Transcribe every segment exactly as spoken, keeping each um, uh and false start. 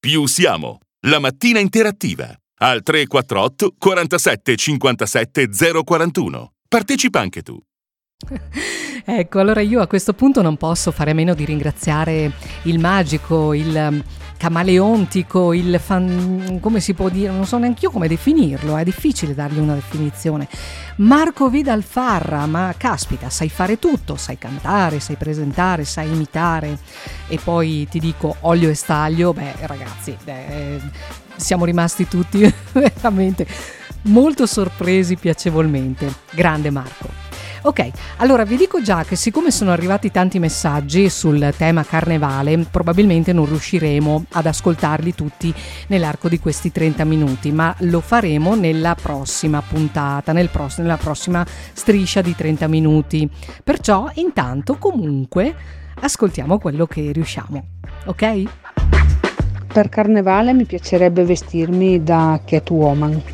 Più siamo. La mattina interattiva. Al tre quattro otto quarantasette cinquantasette zero quarantuno. Partecipa anche tu. Ecco, allora io a questo punto non posso fare a meno di ringraziare il magico, il camaleontico, il fan, come si può dire, non so neanche io come definirlo, è difficile dargli una definizione, Marco Vidal Farra. Ma caspita, sai fare tutto, sai cantare, sai presentare, sai imitare, e poi ti dico olio e staglio. Beh ragazzi, eh, siamo rimasti tutti veramente molto sorpresi piacevolmente. Grande Marco. Ok, allora vi dico già che siccome sono arrivati tanti messaggi sul tema carnevale, probabilmente non riusciremo ad ascoltarli tutti nell'arco di questi trenta minuti, ma lo faremo nella prossima puntata, nel pross- nella prossima striscia di trenta minuti. Perciò intanto comunque ascoltiamo quello che riusciamo, ok? Per carnevale mi piacerebbe vestirmi da Catwoman.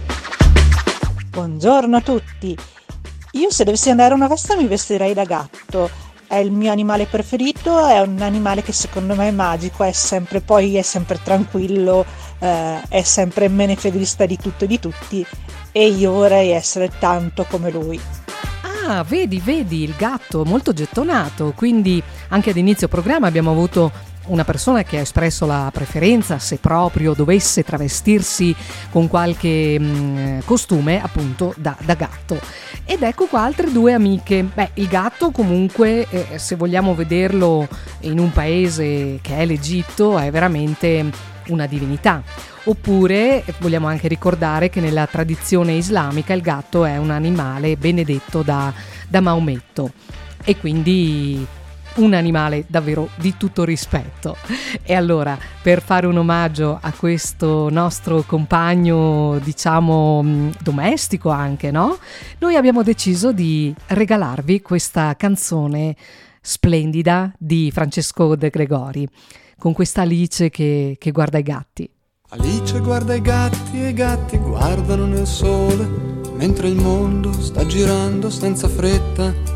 Buongiorno a tutti. Io se dovessi andare a una festa mi vestirei da gatto, è il mio animale preferito, è un animale che secondo me è magico, è sempre, poi è sempre tranquillo, eh, è sempre menefreghista di tutto e di tutti, e io vorrei essere tanto come lui. Ah, vedi, vedi, il gatto molto gettonato, quindi anche ad inizio programma abbiamo avuto una persona che ha espresso la preferenza se proprio dovesse travestirsi con qualche mh, costume appunto da, da gatto. Ed ecco qua altre due amiche. Beh, il gatto comunque, eh, se vogliamo vederlo in un paese che è l'Egitto, è veramente una divinità. Oppure vogliamo anche ricordare che nella tradizione islamica il gatto è un animale benedetto da, da Maometto, e quindi un animale davvero di tutto rispetto. E allora, per fare un omaggio a questo nostro compagno, diciamo domestico anche, no? Noi abbiamo deciso di regalarvi questa canzone splendida di Francesco De Gregori, con questa Alice che, che guarda i gatti. Alice guarda i gatti e i gatti guardano nel sole, mentre il mondo sta girando senza fretta.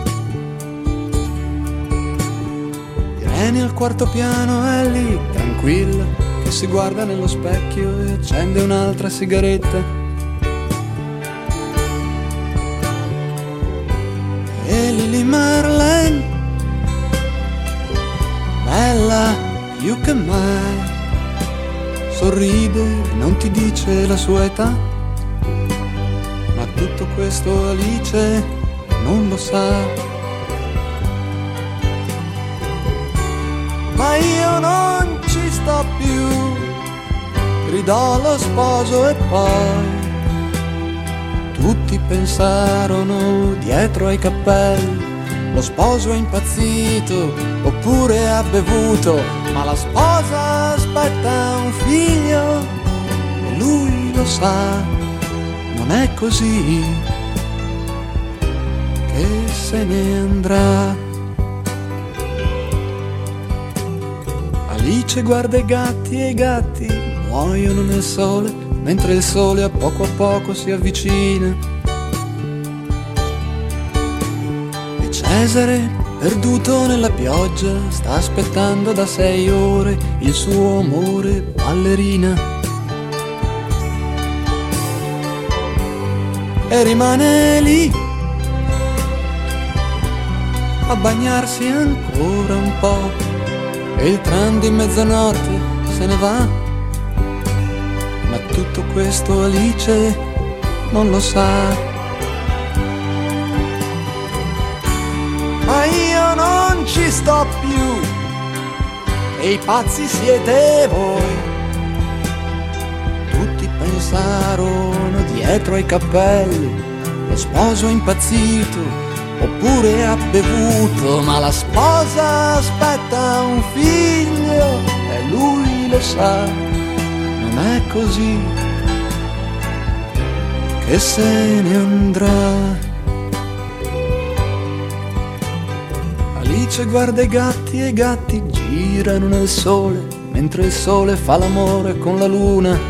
Irene al quarto piano è lì, tranquilla, che si guarda nello specchio e accende un'altra sigaretta. E Lily Marlene, bella più che mai, sorride e non ti dice la sua età, ma tutto questo Alice non lo sa. Ma io non ci sto più, gridò lo sposo, e poi tutti pensarono dietro ai cappelli: lo sposo è impazzito oppure ha bevuto, ma la sposa aspetta un figlio e lui lo sa, non è così che se ne andrà. Alice guarda i gatti e i gatti muoiono nel sole, mentre il sole a poco a poco si avvicina. E Cesare, perduto nella pioggia, sta aspettando da sei ore il suo amore ballerina. E rimane lì a bagnarsi ancora un po'. E il tram di mezzanotte se ne va, ma tutto questo Alice non lo sa. Ma io non ci sto più, e i pazzi siete voi. Tutti pensarono dietro ai cappelli: lo sposo è impazzito oppure ha bevuto, ma la sposa aspetta un figlio e lui lo sa, non è così che se ne andrà. Alice guarda i gatti e i gatti girano nel sole, mentre il sole fa l'amore con la luna.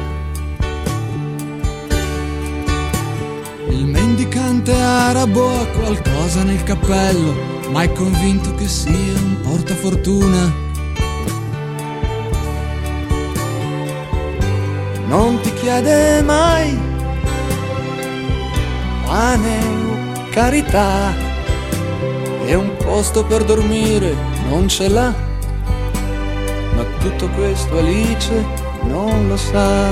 Il mendicante arabo ha qualcosa nel cappello, ma è convinto che sia un portafortuna. non ti chiede mai pane o carità, e un posto per dormire non ce l'ha, ma tutto questo Alice non lo sa.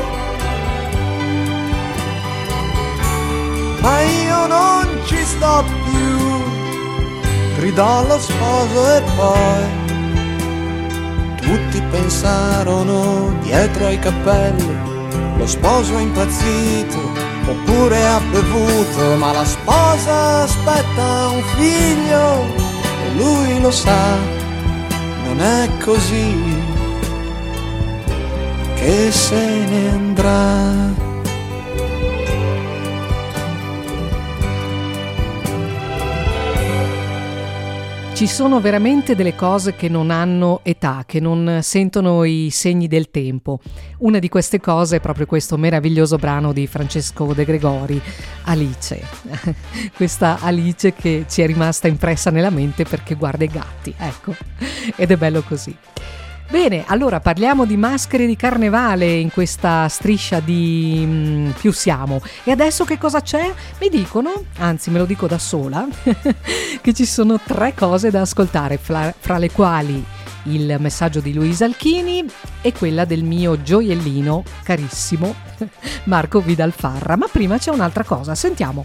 Ma io non ci sto più, gridò lo sposo e poi tutti pensarono dietro ai cappelli, lo sposo è impazzito oppure ha bevuto, ma la sposa aspetta un figlio e lui lo sa, non è così che se ne andrà. Ci sono veramente delle cose che non hanno età, che non sentono i segni del tempo. Una di queste cose è proprio questo meraviglioso brano di Francesco De Gregori, Alice. Questa Alice che ci è rimasta impressa nella mente perché guarda i gatti, ecco, ed è bello così. Bene, allora parliamo di maschere di carnevale in questa striscia di mm, Più Siamo. E adesso che cosa c'è? Mi dicono, anzi me lo dico da sola, che ci sono tre cose da ascoltare, fra, fra le quali il messaggio di Luisa Alchini e quella del mio gioiellino carissimo Marco Vidalfarra. Ma prima c'è un'altra cosa, sentiamo.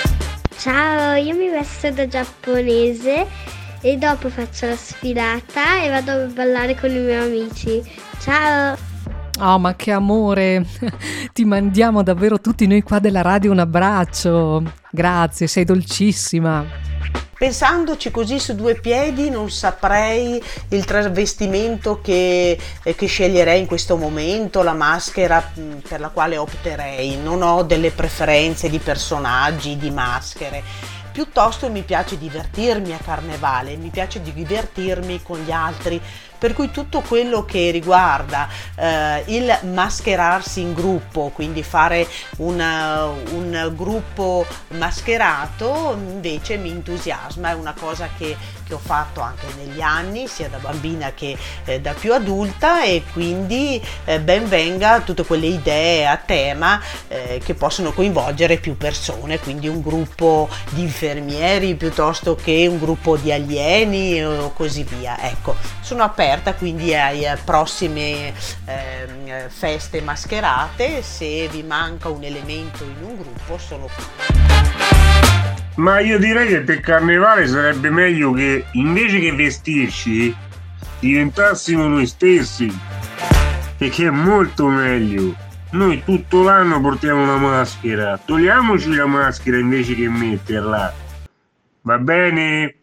Ciao, io mi vesto da giapponese e dopo faccio la sfilata e vado a ballare con i miei amici. Ciao! Oh, ma che amore! Ti mandiamo davvero tutti noi qua della radio un abbraccio. Grazie, sei dolcissima. Pensandoci così su due piedi non saprei il travestimento che, eh, che sceglierei in questo momento, la maschera mh, per la quale opterei. Non ho delle preferenze di personaggi, di maschere. Piuttosto mi piace divertirmi a carnevale, mi piace divertirmi con gli altri, per cui tutto quello che riguarda eh, il mascherarsi in gruppo, quindi fare una, un gruppo mascherato, invece mi entusiasma, è una cosa che, che ho fatto anche negli anni, sia da bambina che eh, da più adulta, e quindi eh, ben venga tutte quelle idee a tema eh, che possono coinvolgere più persone, quindi un gruppo di infermieri piuttosto che un gruppo di alieni o così via. Ecco, sono aperta quindi alle prossime eh, feste mascherate. Se vi manca un elemento in un gruppo sono qui. Ma io direi che per carnevale sarebbe meglio che invece che vestirci diventassimo noi stessi, perché è molto meglio. Noi tutto l'anno portiamo una maschera, togliamoci la maschera invece che metterla, va bene?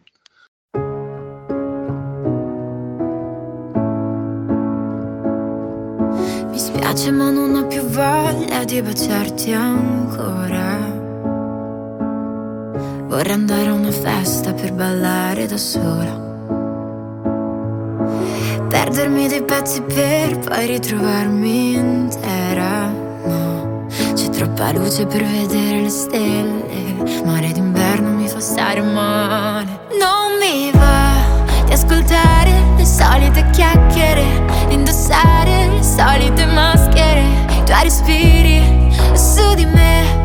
Mi spiace ma non ho più voglia di baciarti ancora. Vorrei andare a una festa per ballare da sola, perdermi dei pezzi per poi ritrovarmi intera. No, c'è troppa luce per vedere le stelle, il mare d'inverno mi fa stare male. Non mi va di ascoltare le solite chiacchiere, indossare le solite maschere, i tuoi respiri su di me.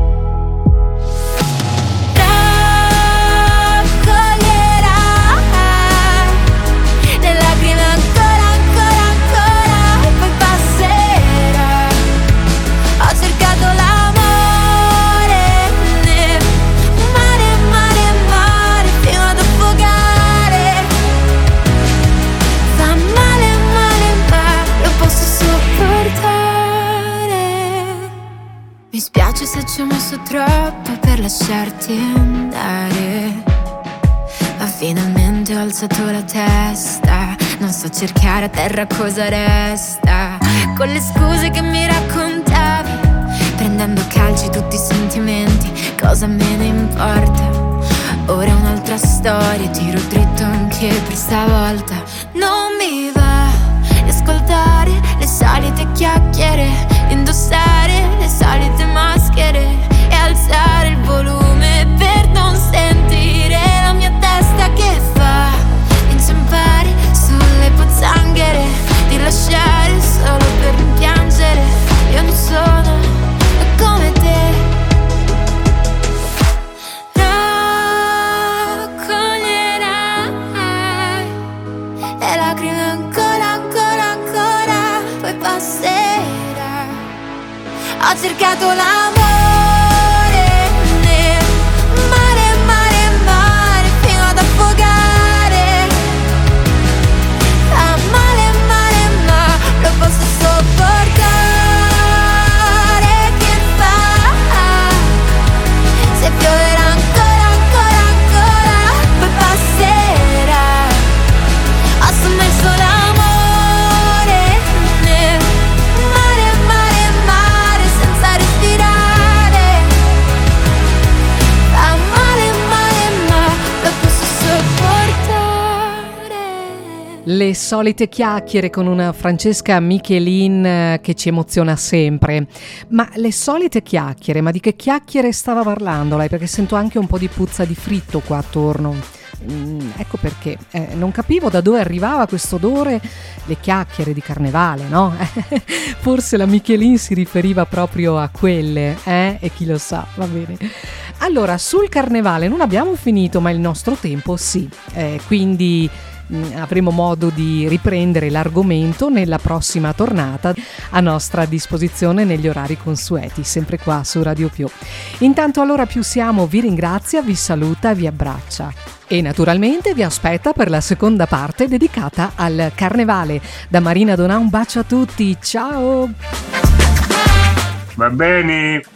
Mi spiace se ci ho messo troppo per lasciarti andare, ma finalmente ho alzato la testa. Non so cercare a terra cosa resta, con le scuse che mi raccontavi, prendendo a calci tutti i sentimenti. Cosa me ne importa? Ora è un'altra storia, tiro dritto anche per stavolta. Non mi va di ascoltare le solite chiacchiere, indossare le solite maschere e alzare il volume per non sentire la mia testa che fa inciampare sulle pozzanghere, di lasciare solo per rimpiangere Ho cercato l'amore nel mare, mare, mare, fino ad affogare. Fa male, male, ma lo posso sopportare. Che fa? Se pioverà ancora, ancora, ancora, poi passerà. Ho sommerso l'amore nel mare, mare, mare, senza respirare. Fa male, male, ma lo posso sopportare. Le solite chiacchiere con una Francesca Michelin eh, che ci emoziona sempre. Ma le solite chiacchiere, ma di che chiacchiere stava parlando lei? Perché sento anche un po' di puzza di fritto qua attorno. Mm, ecco perché eh, non capivo da dove arrivava questo odore. Le chiacchiere di carnevale, no? Forse la Michelin si riferiva proprio a quelle, eh? E chi lo sa, va bene. Allora, sul carnevale non abbiamo finito, ma il nostro tempo sì, eh, quindi mh, avremo modo di riprendere l'argomento nella prossima tornata a nostra disposizione negli orari consueti, sempre qua su Radio Più. Intanto allora Più Siamo vi ringrazia, vi saluta e vi abbraccia. E naturalmente vi aspetta per la seconda parte dedicata al carnevale. Da Marina Donà un bacio a tutti, ciao! Va bene?